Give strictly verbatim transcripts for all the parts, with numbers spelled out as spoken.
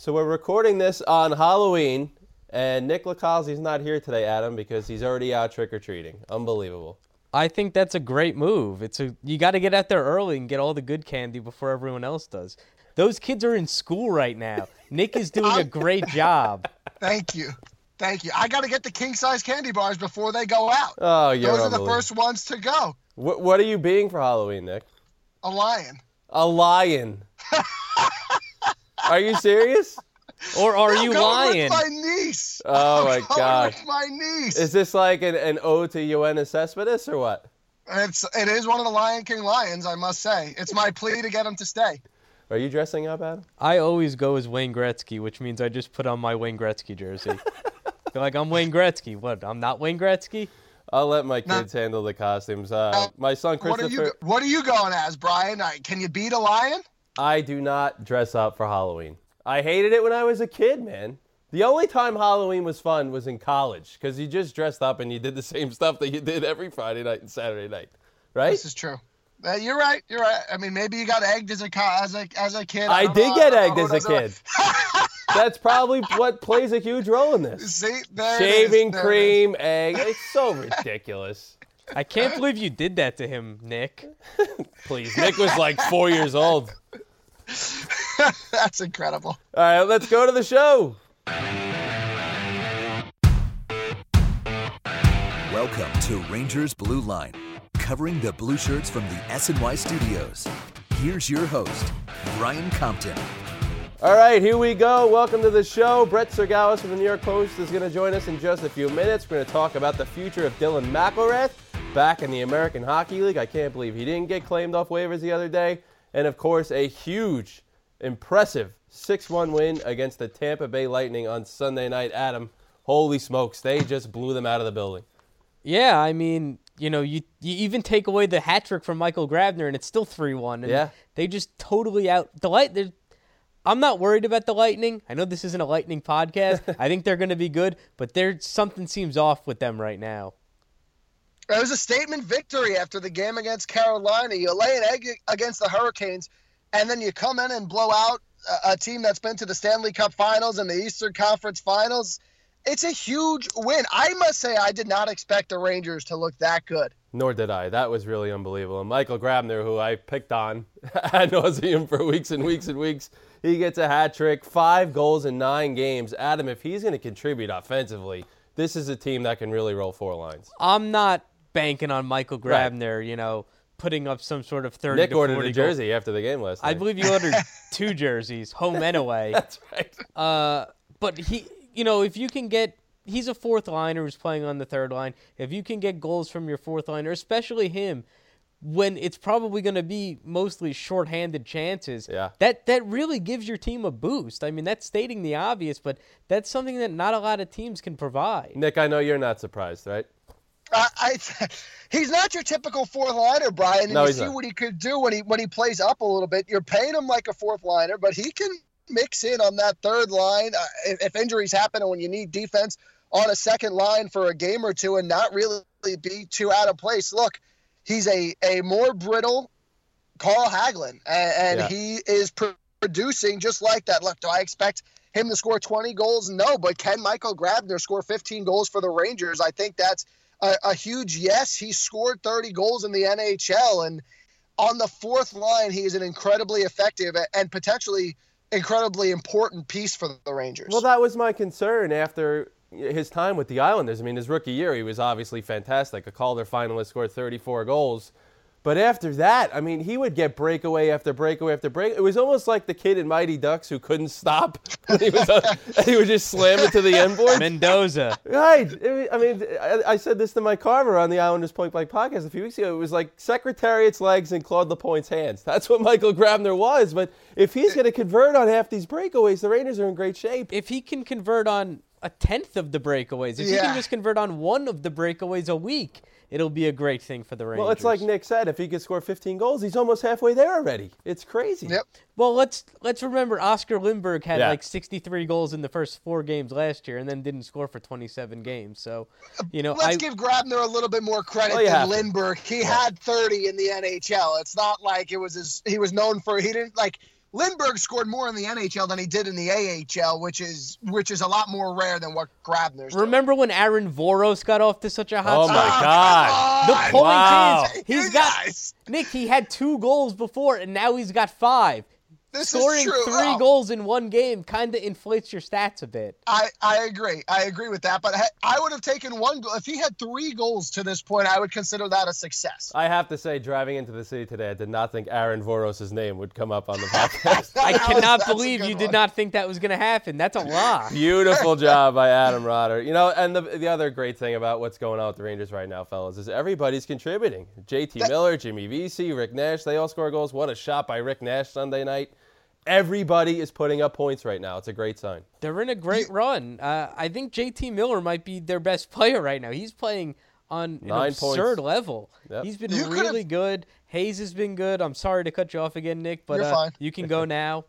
So we're recording this on Halloween, and Nick Lacazzi's not here today, Adam, because he's already out trick-or-treating. Unbelievable. I think that's a great move. It's a you got to get out there early and get all the good candy before everyone else does. Those kids are in school right now. Nick is doing a great job. Thank you. Thank you. I got to get the king-size candy bars before they go out. Oh, you're Those are the first ones to go. What, what are you being for Halloween, Nick? A lion. A lion. Are you serious? Or are no, you going lying? With my niece. Oh, my I'm going gosh. with my niece. Is this like an, an ode to Yoenis Cespedes or what? It's, it is one of the Lion King lions, I must say. It's my plea to get him to stay. Are you dressing up, Adam? I always go as Wayne Gretzky, which means I just put on my Wayne Gretzky jersey. They're like, I'm Wayne Gretzky. What, I'm not Wayne Gretzky? I'll let my kids no. handle the costumes. Uh, uh, my son Christopher... What are, you, what are you going as, Brian? Can you beat a lion? I do not dress up for Halloween. I hated it when I was a kid, man. The only time Halloween was fun was in college because you just dressed up and you did the same stuff that you did every Friday night and Saturday night, right? This is true. Uh, you're right. You're right. I mean, maybe you got egged as a as a as a kid. I, I did know, get I egged as a kid. That's probably what plays a huge role in this. See, there Shaving it is. There cream, it is. egg. It's so ridiculous. I can't believe you did that to him, Nick. Please, Nick was like four years old. That's incredible. All right, let's go to the show. Welcome to Rangers Blue Line, covering the blue shirts from the S N Y studios. Here's your host, Brian Compton. All right, here we go. Welcome to the show. Brett Sergalis from the New York Post is going to join us in just a few minutes. We're going to talk about the future of Dylan McIlrath back in the American Hockey League. I can't believe he didn't get claimed off waivers the other day. And, of course, a huge, impressive six one win against the Tampa Bay Lightning on Sunday night. Adam, holy smokes, they just blew them out of the building. Yeah, I mean, you know, you, you even take away the hat trick from Michael Grabner, and it's still three one. And yeah. They just totally out – the light. I'm not worried about the Lightning. I know this isn't a Lightning podcast. I think they're going to be good, but there's something seems off with them right now. It was a statement victory after the game against Carolina. You lay an egg against the Hurricanes, and then you come in and blow out a, a team that's been to the Stanley Cup Finals and the Eastern Conference Finals. It's a huge win. I must say I did not expect the Rangers to look that good. Nor did I. That was really unbelievable. And Michael Grabner, who I picked on ad nauseum for weeks and weeks and weeks, he gets a hat trick, five goals in nine games. Adam, if he's going to contribute offensively, this is a team that can really roll four lines. I'm not banking on Michael Grabner, right. you know, putting up some sort of thirty Nick to forty ordered a jersey goal. After the game last night. I believe you ordered two jerseys, home and away. That's right. Uh, but he, you know, if you can get, he's a fourth liner who's playing on the third line. If you can get goals from your fourth liner, especially him, when it's probably going to be mostly shorthanded chances, yeah. that that really gives your team a boost. I mean, that's stating the obvious, but that's something that not a lot of teams can provide. Nick, I know you're not surprised, right? Uh, I, he's not your typical fourth liner, Brian. And no, you he's see not. what he could do when he when he plays up a little bit. You're paying him like a fourth liner, but he can mix in on that third line uh, if, if injuries happen and when you need defense on a second line for a game or two and not really be too out of place. Look, he's a, a more brittle Carl Hagelin, and, and yeah. he is pr- producing just like that. Look, do I expect him to score twenty goals? No, but can Michael Grabner score fifteen goals for the Rangers? I think that's a, a huge yes. He scored thirty goals in the N H L, and on the fourth line, he is an incredibly effective and potentially incredibly important piece for the Rangers. Well, that was my concern after his time with the Islanders. I mean, his rookie year, he was obviously fantastic. A Calder finalist, scored thirty-four goals. But after that, I mean, he would get breakaway after breakaway after break. It was almost like the kid in Mighty Ducks who couldn't stop. he, was a, he would just slam it to the end board. Mendoza. Right. I mean, I, I said this to Mike Carver on the Islanders Point Blank podcast a few weeks ago. It was like Secretariat's legs and Claude Lapointe's hands. That's what Michael Grabner was. But if he's going to convert on half these breakaways, the Rangers are in great shape. If he can convert on a tenth of the breakaways, if yeah. he can just convert on one of the breakaways a week, it'll be a great thing for the Rangers. Well, it's like Nick said, if he could score fifteen goals, he's almost halfway there already. It's crazy. Yep. Well, let's let's remember Oscar Lindbergh had yeah. like sixty-three goals in the first four games last year and then didn't score for twenty-seven games. So, you know, let's I, give Grabner a little bit more credit well, than Lindbergh. He yeah. had thirty in the N H L. It's not like it was his, he was known for, he didn't like, Lindbergh scored more in the N H L than he did in the A H L, which is which is a lot more rare than what Grabner's doing. Remember when Aaron Voros got off to such a hot Oh, start? my God. The point Wow. is, he's You got guys. Nick. He had two goals before, and now he's got five. This Scoring is true. three Oh. goals in one game kind of inflates your stats a bit. I, I agree. I agree with that. But I, I would have taken one goal. If he had three goals to this point, I would consider that a success. I have to say, driving into the city today, I did not think Aaron Voros' name would come up on the podcast. I That was- cannot that's a believe good you did one. not think that was going to happen. That's a lie. Beautiful job by Adam Rodder. You know, and the the other great thing about what's going on with the Rangers right now, fellas, is everybody's contributing. J T Miller, Jimmy Vesey, Rick Nash, they all score goals. What a shot by Rick Nash Sunday night. Everybody is putting up points right now. It's a great sign. They're in a great run. Uh, I think J T Miller might be their best player right now. He's playing on an Nine absurd points. level. Yep. He's been You could've- really good. Hayes has been good. I'm sorry to cut you off again, Nick, but You're uh, fine. you can go now.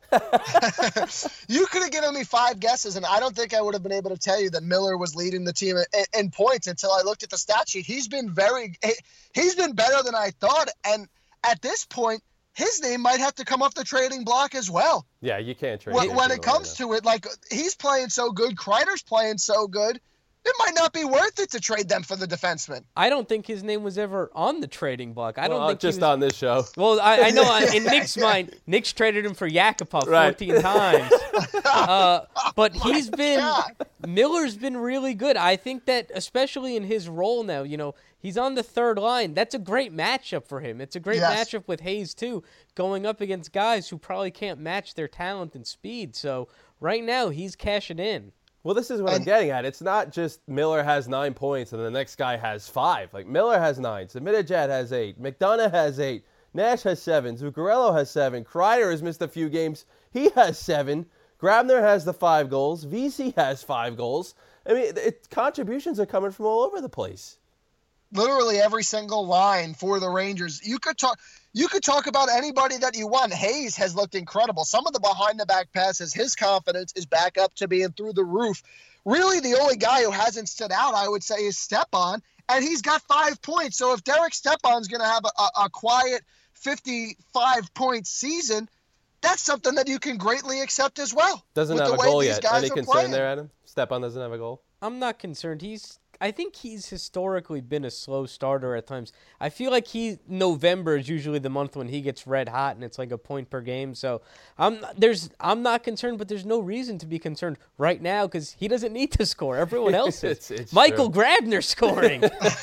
You could have given me five guesses, and I don't think I would have been able to tell you that Miller was leading the team in, in points until I looked at the stat sheet. He's been very, he's been better than I thought, and at this point, his name might have to come off the trading block as well. Yeah, you can't trade. When, J T when Miller it comes right to it, like he's playing so good, Kreider's playing so good, it might not be worth it to trade them for the defenseman. I don't think his name was ever on the trading block. I now. don't Well, think he just was- on this show. Well, I, I know uh, in Nick's mind, Nick's traded him for Yakupov Right. fourteen times. Uh, but he's been God. Miller's been really good. I think that especially in his role now, you know, he's on the third line. That's a great matchup for him. It's a great Yes. matchup with Hayes too, going up against guys who probably can't match their talent and speed. So right now he's cashing in. Well, this is what I'm And- getting at. It's not just Miller has nine points and the next guy has five. Like Miller has nine, Zibanejad has eight, McDonough has eight, Nash has seven, Zuccarello has seven, Kreider has missed a few games. He has seven. Grabner has the five goals. Vesey has five goals. I mean, it, contributions are coming from all over the place. Literally every single line for the Rangers. You could talk you could talk about anybody that you want. Hayes has looked incredible. Some of the behind the back passes, his confidence is back up to being through the roof. Really the only guy who hasn't stood out, I would say, is Stepan, and he's got five points. So if Derek Stepan's going to have a, a, a quiet fifty-five point season, that's something that you can greatly accept as well. Doesn't with have the a way goal these yet. guys Any are concern playing. there, Adam? Stepan doesn't have a goal. I'm not concerned. He's I think he's historically been a slow starter at times. I feel like he November is usually the month when he gets red hot and it's like a point per game. So I'm there's I'm not concerned, but there's no reason to be concerned right now because he doesn't need to score. Everyone else is. It's- it's Michael true. Grabner scoring.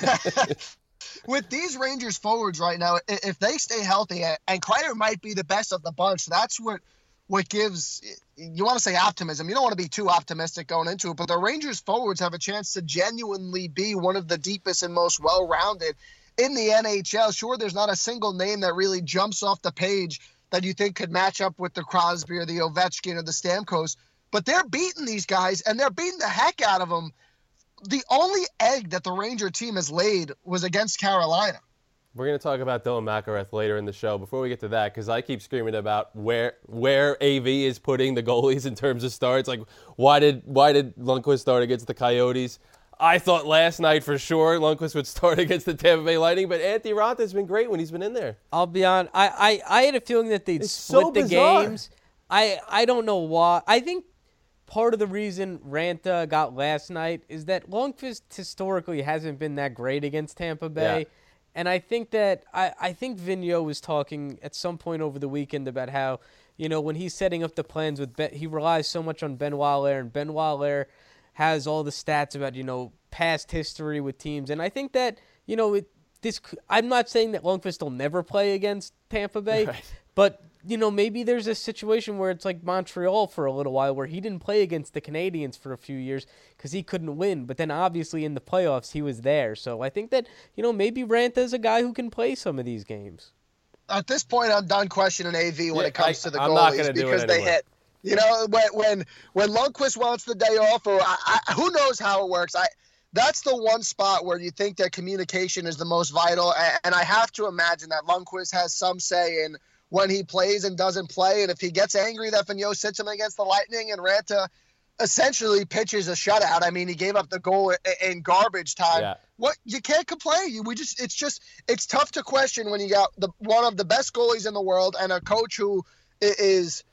With these Rangers forwards right now, i- if they stay healthy, and Kreider might be the best of the bunch, that's what what gives, you want to say optimism. You don't want to be too optimistic going into it, but the Rangers forwards have a chance to genuinely be one of the deepest and most well-rounded in the N H L. Sure, there's not a single name that really jumps off the page that you think could match up with the Crosby or the Ovechkin or the Stamkos, but they're beating these guys, and they're beating the heck out of them. The only egg that the Ranger team has laid was against Carolina. We're going to talk about Dylan McIlrath later in the show. Before we get to that, because I keep screaming about where where A V is putting the goalies in terms of starts. Like, why did why did Lundqvist start against the Coyotes? I thought last night for sure Lundqvist would start against the Tampa Bay Lightning, but Anthony Ranta's been great when he's been in there. I'll be on. I, I, I had a feeling that they'd It's split so the bizarre. games. I I don't know why. I think part of the reason Ranta got last night is that Lundqvist historically hasn't been that great against Tampa Bay. Yeah. And I think that I, I think Vigneault was talking at some point over the weekend about how, you know, when he's setting up the plans with Ben, he relies so much on Benoit Allaire, and Benoit Allaire has all the stats about, you know, past history with teams. And I think that, you know, it this I'm not saying that Lundqvist will never play against Tampa Bay, Right. but you know, maybe there's a situation where it's like Montreal for a little while where he didn't play against the Canadiens for a few years because he couldn't win. But then obviously in the playoffs, he was there. So I think that, you know, maybe Ranta's a guy who can play some of these games. At this point, I'm done questioning A V when Yeah, it comes I- to the I'm not goalies gonna do it because they anymore. hit. You know, when when when Lundqvist wants the day off, or I, I, who knows how it works. I that's the one spot where you think that communication is the most vital, and, and I have to imagine that Lundqvist has some say in when he plays and doesn't play, and if he gets angry that Vigneault sits him against the Lightning and Ranta essentially pitches a shutout. I mean, he gave up the goal in, in garbage time. Yeah. What you can't complain. You we just it's just it's tough to question when you got the one of the best goalies in the world and a coach who i- is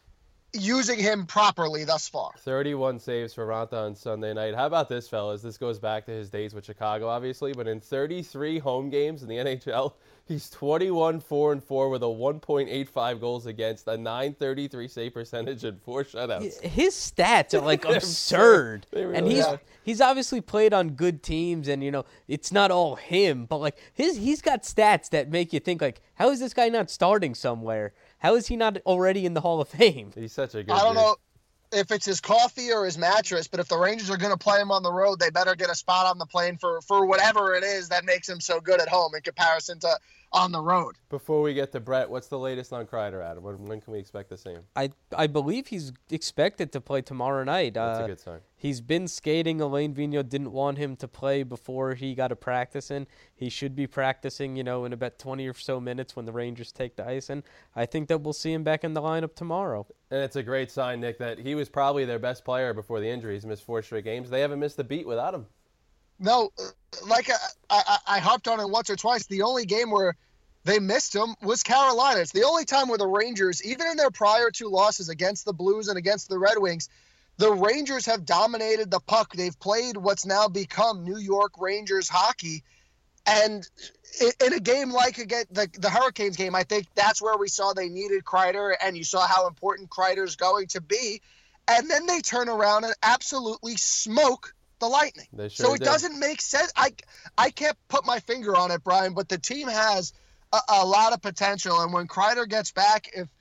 using him properly thus far. thirty-one saves for Raanta on Sunday night. How about this, fellas? This goes back to his days with Chicago, obviously, but in thirty-three home games in the N H L, he's twenty-one four and four with a one point eight five goals against, a nine thirty-three save percentage, and four shutouts. His stats are like absurd. Really and he's are. he's obviously played on good teams, and you know, it's not all him, but like his he's got stats that make you think like, how is this guy not starting somewhere? How is he not already in the Hall of Fame? He's such a good I don't dude. know if it's his coffee or his mattress, but if the Rangers are going to play him on the road, they better get a spot on the plane for, for whatever it is that makes him so good at home in comparison to on the road. Before we get to Brett, what's the latest on Kreider, Adam? When, when can we expect the same? I I believe he's expected to play tomorrow night. That's uh, a good sign. He's been skating. Alain Vigneault didn't want him to play before he got a practice in. He should be practicing, you know, in about twenty or so minutes when the Rangers take the ice. And I think that we'll see him back in the lineup tomorrow. And it's a great sign, Nick, that he was probably their best player before the injury. He's missed four straight games. They haven't missed a beat without him. No, like I, I, I harped on it once or twice. The only game where they missed him was Carolina. It's the only time where the Rangers, even in their prior two losses against the Blues and against the Red Wings, the Rangers have dominated the puck. They've played what's now become New York Rangers hockey. And in a game like again, the, the Hurricanes game, I think that's where we saw they needed Kreider, and you saw how important Kreider's going to be. And then they turn around and absolutely smoke the Lightning. They sure so it did. doesn't make sense. I, I can't put my finger on it, Brian, but the team has a, a lot of potential. And when Kreider gets back, if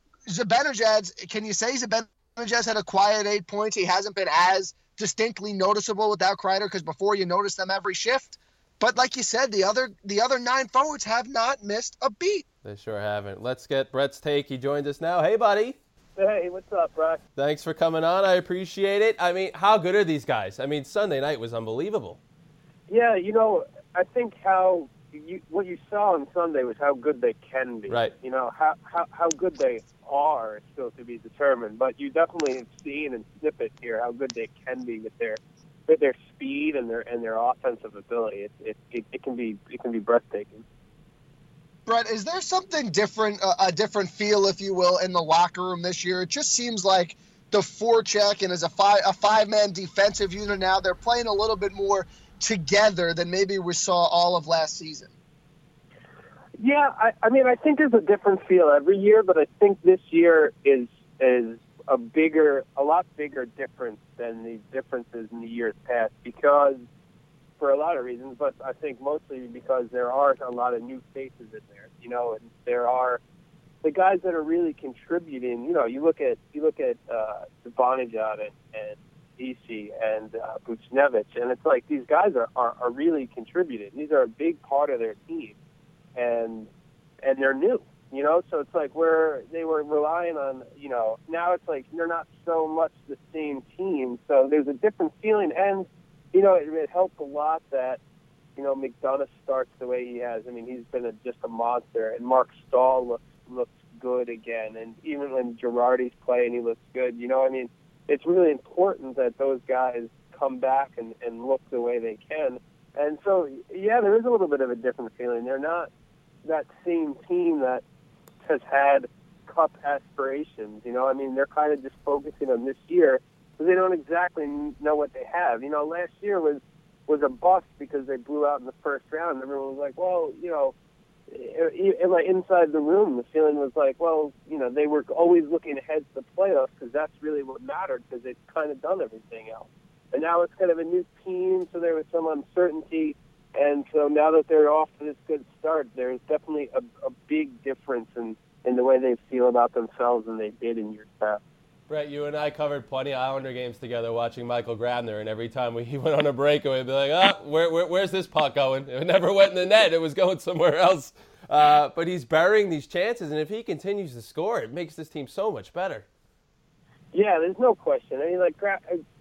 Zibanejad, can you say Zibanejad had a quiet eight points? He hasn't been as distinctly noticeable without Kreider, because before you notice them every shift. But like you said, the other the other nine forwards have not missed a beat. They sure haven't. Let's get Brett's take. He joined us now. Hey, buddy. Hey, what's up, Brock? Thanks for coming on. I appreciate it. I mean, how good are these guys? I mean, Sunday night was unbelievable. Yeah, you know, I think how you, what you saw on Sunday was how good they can be. Right. You know, how, how, how good they are is still to be determined. But you definitely have seen and snippet here how good they can be with their with their speed and their and their offensive ability. It it, it, it can be it can be breathtaking. Brett, is there something different, uh, a different feel, if you will, in the locker room this year? It just seems like the forecheck and as a five a five man defensive unit now, they're playing a little bit more together than maybe we saw all of last season. Yeah, I, I mean, I think there's a different feel every year, but I think this year is is a bigger, a lot bigger difference than the differences in the years past, because for a lot of reasons, but I think mostly because there are a lot of new faces in there, you know, and there are the guys that are really contributing. You know, you look at you look at uh, Zibanejad and, and Isi and uh, Buchnevich, and it's like these guys are, are, are really contributing. These are a big part of their team, and and they're new, you know. So it's like where they were relying on, you know, now it's like they're not so much the same team. So there's a different feeling, and you know, it, it helped a lot that, you know, McDonough starts the way he has. I mean, he's been a, just a monster, and Mark Stahl looks looks good again. And even when Girardi's playing, he looks good. You know, I mean, it's really important that those guys come back and, and look the way they can. And so, yeah, there is a little bit of a different feeling. They're not that same team that has had cup aspirations. You know, I mean, they're kind of just focusing on this year, because they don't exactly know what they have. You know, last year was was a bust because they blew out in the first round. Everyone was like, well, you know, it, it, like inside the room, the feeling was like, well, you know, they were always looking ahead to the playoffs because that's really what mattered, because they've kind of done everything else. And now it's kind of a new team, so there was some uncertainty. And so now that they're off to this good start, there's definitely a, a big difference in, in the way they feel about themselves than they did in years past. Brett, you and I covered plenty of Islander games together watching Michael Grabner, and every time we, he went on a break, we'd be like, oh, where, where, where's this puck going? It never went in the net. It was going somewhere else. Uh, but he's burying these chances, and if he continues to score, it makes this team so much better. Yeah, there's no question. I mean, like, Gra-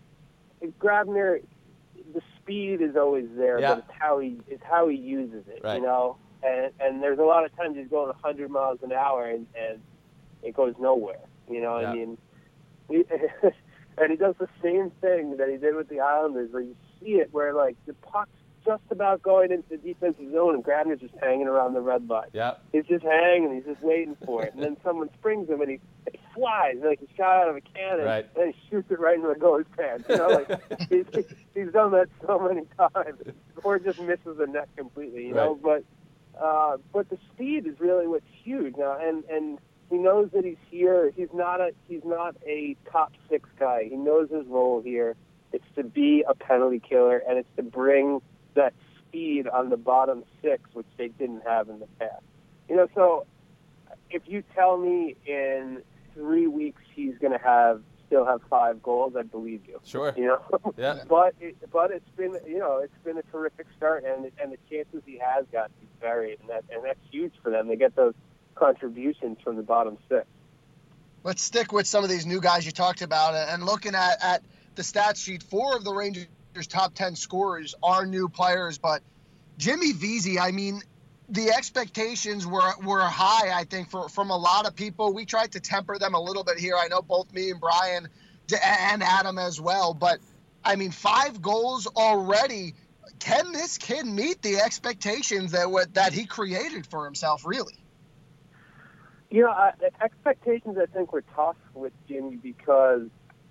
Grabner, the speed is always there, Yeah. but it's how he it's how he uses it, Right. you know? And and there's a lot of times he's going one hundred miles an hour, and, and it goes nowhere, you know? Yeah. I mean, he, and he does the same thing that he did with the Islanders, where you see it, where, like, the puck's just about going into the defensive zone, and Grabner's just hanging around the red line. Yeah. He's just hanging. He's just waiting for it. And then someone springs him, and he, he flies like he's shot out of a cannon. Right. And then he shoots it right into the goalie's pants. You know, like he's, he's done that so many times. Or just misses the net completely. You know, Right. but uh, but the speed is really what's huge now, and and. He knows that he's here. He's not a he's not a top six guy. He knows his role here. It's to be a penalty killer, and it's to bring that speed on the bottom six, which they didn't have in the past. You know, so if you tell me in three weeks he's going to have still have five goals, I believe you. Sure. You know, Yeah. but it, but it's been you know it's been a terrific start, and and the chances he has got he's buried, and that and that's huge for them. They get those contributions from the bottom six. Let's stick with some of these new guys you talked about, and looking at, at the stat sheet, four of the Rangers' top ten scorers are new players, but Jimmy Vesey, I mean, the expectations were were high, I think, for, from a lot of people. We tried to temper them a little bit here. I know both me and Brian and Adam as well, but, I mean, five goals already. Can this kid meet the expectations that that he created for himself, really? You know, I, the expectations, I think, were tough with Jimmy because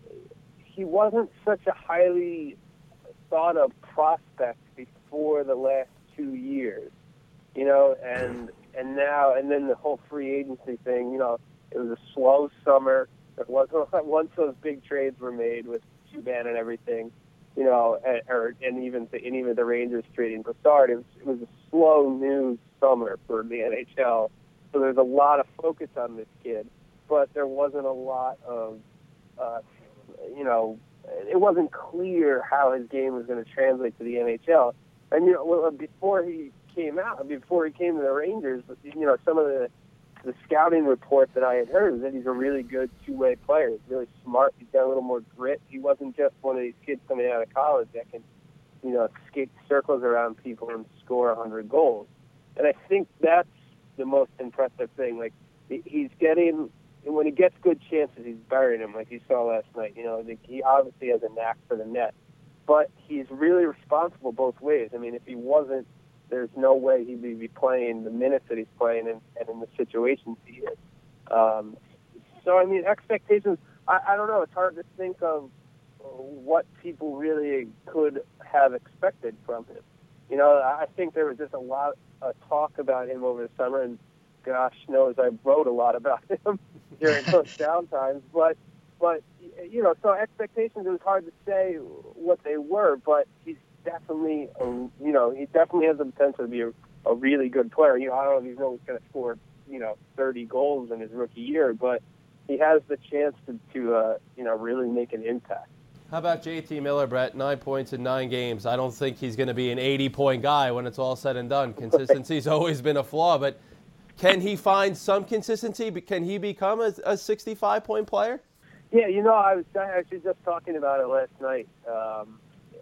he wasn't such a highly thought of prospect before the last two years, you know, and and now, and then the whole free agency thing, you know, it was a slow summer. It wasn't, once those big trades were made with Subban and everything, you know, and, or, and even the, and even the Rangers trading Brassard, it was, it was a slow news summer for the N H L. So there's a lot of focus on this kid, but there wasn't a lot of, uh, you know, it wasn't clear how his game was going to translate to the N H L. And, you know, before he came out, before he came to the Rangers, you know, some of the, the scouting reports that I had heard was that he's a really good two-way player. He's really smart. He's got a little more grit. He wasn't just one of these kids coming out of college that can, you know, skate circles around people and score one hundred goals. And I think that's the most impressive thing. Like, he's getting, when he gets good chances, he's burying them, like you saw last night. You know, he obviously has a knack for the net, but he's really responsible both ways. I mean, if he wasn't, there's no way he'd be playing the minutes that he's playing and, and in the situations he is. Um, so, I mean, expectations, I, I don't know. It's hard to think of what people really could have expected from him. You know, I think there was just a lot of talk about him over the summer, and gosh knows I wrote a lot about him during those downtimes. But, but you know, so expectations, it was hard to say what they were, but he's definitely, a, you know, he definitely has the potential to be a, a really good player. You know, I don't know if he's always going to score, you know, thirty goals in his rookie year, but he has the chance to, to uh, you know, really make an impact. How about J T Miller, Brett? Nine points in nine games. I don't think he's going to be an eighty-point guy when it's all said and done. Consistency's always been a flaw, but can he find some consistency? Can he become a, a sixty-five-point player? Yeah, you know, I was actually just talking about it last night. Um,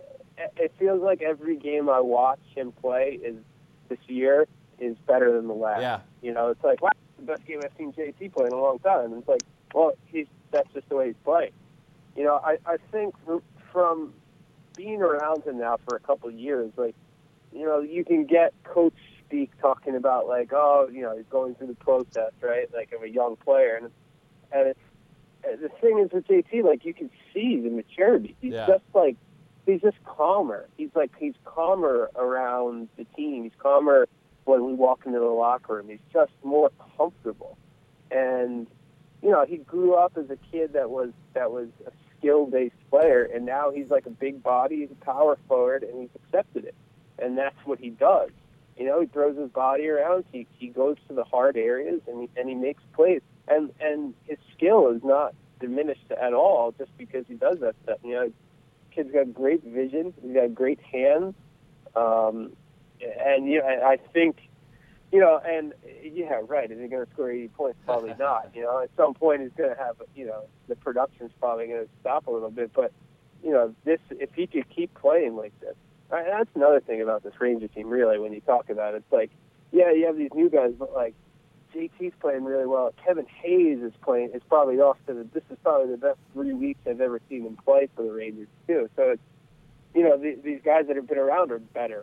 it feels like every game I watch him play is this year is better than the last. Yeah. You know, it's like, wow, it's the best game I've seen J T play in a long time. And it's like, well, he's that's just the way he's playing. You know, I, I think from being around him now for a couple of years, like, you know, you can get coach speak talking about, like, oh, you know, he's going through the process, right, like, of a young player. And, and it's, the thing is with J T, like, you can see the maturity. He's yeah. just, like, he's just calmer. He's, like, he's calmer around the team. He's calmer when we walk into the locker room. He's just more comfortable. And, you know, he grew up as a kid that was that was a skill-based player, and now he's like a big body, he's a power forward, and he's accepted it. And that's what he does. You know, he throws his body around, he he goes to the hard areas, and he, and he makes plays. And and his skill is not diminished at all just because he does that stuff. You know, kid's got great vision, he's got great hands, um, and you know, I think. You know, and yeah, right. Is he going to score eighty points? Probably not. You know, at some point he's going to have, you know, the production's probably going to stop a little bit. But, you know, this if he could keep playing like this, right, that's another thing about this Ranger team. Really, when you talk about it, it's like, yeah, you have these new guys, but like J T's playing really well. Kevin Hayes is playing. Is probably off to the. This is probably the best three weeks I've ever seen him play for the Rangers too. So it's, you know, the, these guys that have been around are better.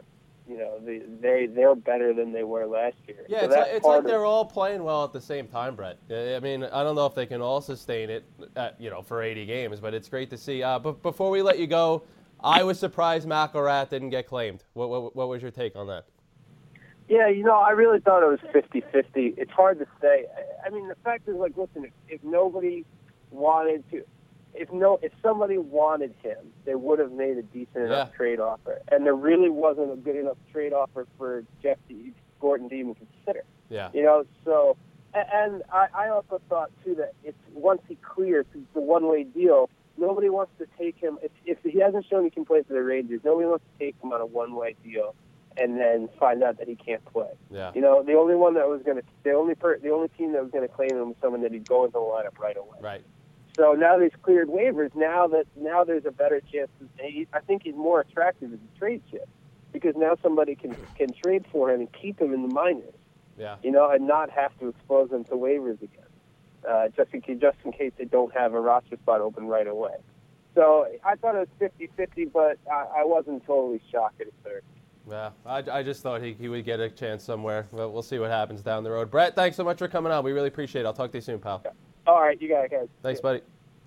you know, they, they, they're better than they were last year. Yeah, so it's, like, that's it's like part of- they're all playing well at the same time, Brett. I mean, I don't know if they can all sustain it, at, you know, for eighty games, but it's great to see. Uh, but before we let you go, I was surprised McElrath didn't get claimed. What, what, what was your take on that? Yeah, you know, I really thought it was fifty-fifty. It's hard to say. I, I mean, the fact is, like, listen, if, if nobody wanted to, if no, if somebody wanted him, they would have made a decent enough Yeah. trade offer. And there really wasn't a good enough trade offer for Jeff D- Gordon to even consider. Yeah. You know, so, a- and I, I also thought, too, that it's once he clears, it's a one-way deal, nobody wants to take him. If, if he hasn't shown he can play for the Rangers, nobody wants to take him on a one-way deal and then find out that he can't play. Yeah. You know, the only one that was going to, the only per, the only team that was going to claim him was someone that he'd go into the lineup right away. Right. So now that he's cleared waivers, now that now there's a better chance. He, I think he's more attractive as a trade chip because now somebody can can trade for him and keep him in the minors. Yeah. You know, and not have to expose them to waivers again, uh, just in case, just in case they don't have a roster spot open right away. So I thought it was fifty-fifty, but I, I wasn't totally shocked at a third. Yeah, I, I just thought he, he would get a chance somewhere. Well, we'll see what happens down the road. Brett, thanks so much for coming on. We really appreciate it. I'll talk to you soon, pal. All right, you got it, guys. Thanks, buddy.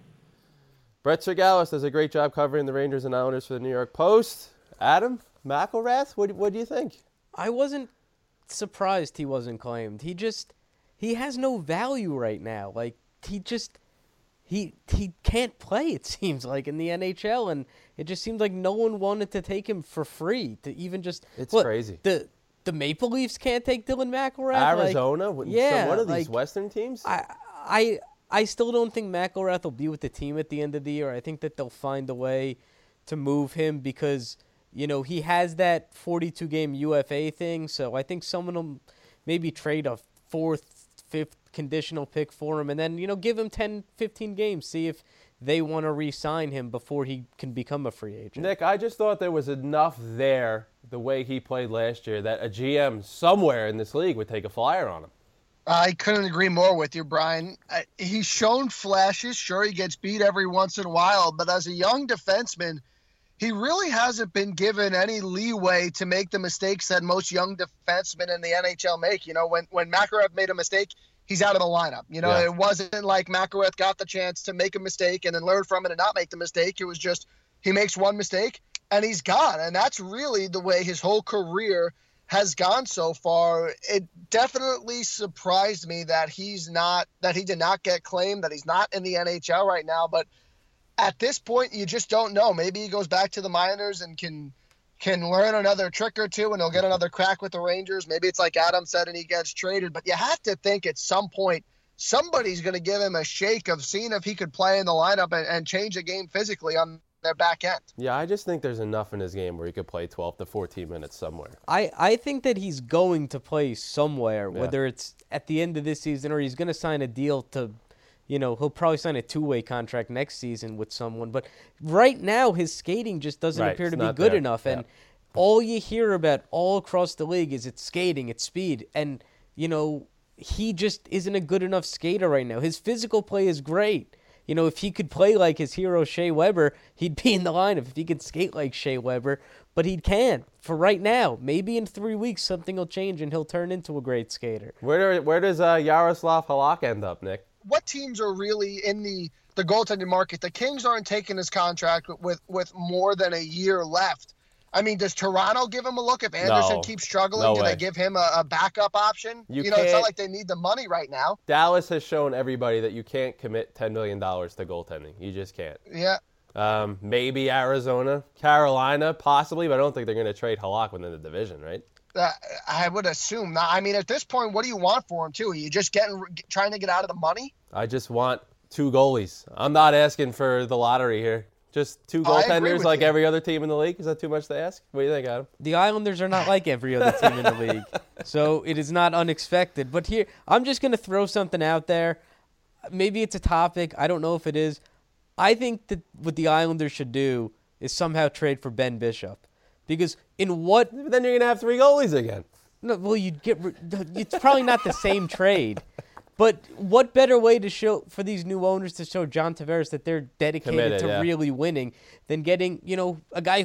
Brett Sergalis does a great job covering the Rangers and Islanders for the New York Post. Adam McElrath, what, what do you think? I wasn't surprised he wasn't claimed. He just he has no value right now. Like he just he he can't play, it seems like, in the N H L, and it just seemed like no one wanted to take him for free to even just It's what, crazy. The the Maple Leafs can't take Dylan McElrath. Arizona, like, Some- yeah, one of these like, Western teams. I I I still don't think McElrath will be with the team at the end of the year. I think that they'll find a way to move him because, you know, he has that forty-two game U F A thing. So I think someone will maybe trade a fourth, fifth conditional pick for him and then, you know, give him ten, fifteen games, see if they want to re-sign him before he can become a free agent. Nick, I just thought there was enough there, the way he played last year, that a G M somewhere in this league would take a flyer on him. I couldn't agree more with you, Brian. Uh, he's shown flashes. Sure, he gets beat every once in a while, but as a young defenseman, he really hasn't been given any leeway to make the mistakes that most young defensemen in the N H L make. You know, when, when McElrath made a mistake, he's out of the lineup. You know, Yeah. it wasn't like McElrath got the chance to make a mistake and then learn from it and not make the mistake. It was just he makes one mistake and he's gone. And that's really the way his whole career has gone so far. It definitely surprised me that he's not, that he did not get claimed, that he's not in the N H L right now. But at this point, you just don't know. Maybe he goes back to the minors and can can learn another trick or two and he'll get another crack with the Rangers. Maybe it's like Adam said and he gets traded. But you have to think at some point somebody's going to give him a shake of seeing if he could play in the lineup and, and change the game physically on their back end. Yeah, I just think there's enough in his game where he could play twelve to fourteen minutes somewhere. I, I think that he's going to play somewhere, Yeah. whether it's at the end of this season or he's going to sign a deal to, you know, he'll probably sign a two-way contract next season with someone. But right now, his skating just doesn't Right, appear it's to be not good there. enough. And Yeah. all you hear about all across the league is it's skating, it's speed. And, you know, he just isn't a good enough skater right now. His physical play is great. You know, if he could play like his hero Shea Weber, he'd be in the lineup. If he could skate like Shea Weber, but he can't for right now. Maybe in three weeks something will change and he'll turn into a great skater. Where do, where does uh, Yaroslav Halak end up, Nick? What teams are really in the, the goaltending market? The Kings aren't taking his contract with, with more than a year left. I mean, does Toronto give him a look? If Anderson No. keeps struggling, No do way. they give him a, a backup option? You You, know, it's can't- not like they need the money right now. Dallas has shown everybody that you can't commit ten million dollars to goaltending. You just can't. Yeah. Um, maybe Arizona, Carolina, possibly, but I don't think they're going to trade Halak within the division, right? Uh, I would assume not. I mean, at this point, what do you want for him, too? Are you just getting trying to get out of the money? I just want two goalies. I'm not asking for the lottery here. Just two I agree goaltenders with like you. every other team in the league. Is that too much to ask? What do you think, Adam? The Islanders are not like every other team in the league, so it is not unexpected. But here, I'm just going to throw something out there. Maybe it's a topic. I don't know if it is. I think that what the Islanders should do is somehow trade for Ben Bishop. Because in what... But then you're going to have three goalies again. No, well, you'd get... ri- It's probably not the same trade. But what better way to show for these new owners to show John Tavares that they're dedicated Committed, to yeah. really winning than getting, you know, a guy who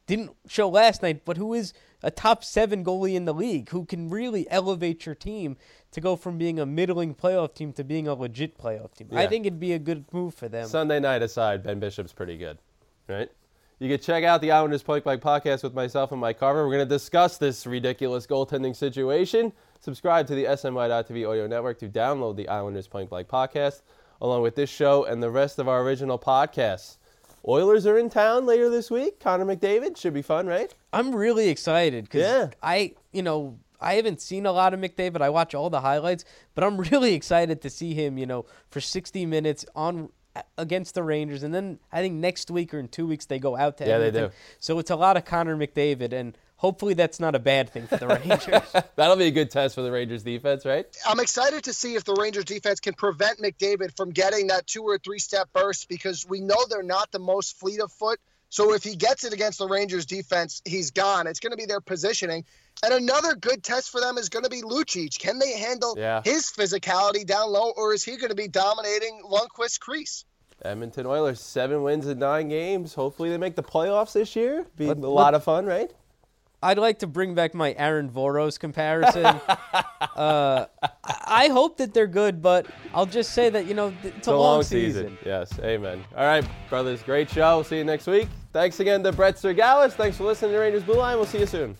didn't show last night, but who is a top seven goalie in the league, who can really elevate your team to go from being a middling playoff team to being a legit playoff team. Yeah. I think it'd be a good move for them. Sunday night aside, Ben Bishop's pretty good, right? You can check out the Islanders Point Blank podcast with myself and Mike Carver. We're going to discuss this ridiculous goaltending situation. Subscribe to the S N Y dot T V audio network to download the Islanders Point Blank podcast, along with this show and the rest of our original podcasts. Oilers are in town later this week. Connor McDavid. Should be fun, right? I'm really excited because Yeah. I, you know, I haven't seen a lot of McDavid. I watch all the highlights, but I'm really excited to see him, you know, for sixty minutes on against the Rangers. And then I think next week or in two weeks they go out to Yeah, they Edmonton. do. So it's a lot of Connor McDavid, and hopefully that's not a bad thing for the Rangers. That'll be a good test for the Rangers defense, right? I'm excited to see if the Rangers defense can prevent McDavid from getting that two or three step burst, because we know they're not the most fleet of foot. So if he gets it against the Rangers defense, he's gone. It's going to be their positioning. And another good test for them is going to be Lucic. Can they handle Yeah. his physicality down low, or is he going to be dominating Lundqvist's crease? Edmonton Oilers, seven wins in nine games. Hopefully they make the playoffs this year. Be Let- a lot of fun, right? I'd like to bring back my Aaron Voros comparison. uh, I hope that they're good, but I'll just say that, you know, it's a, It's a long, long season. season. Yes, amen. All right, brothers, great show. See you next week. Thanks again to Brett Sergalis. Thanks for listening to Rangers Blue Line. We'll see you soon.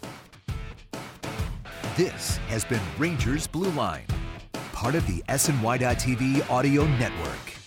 This has been Rangers Blue Line, part of the S N Y dot T V audio network.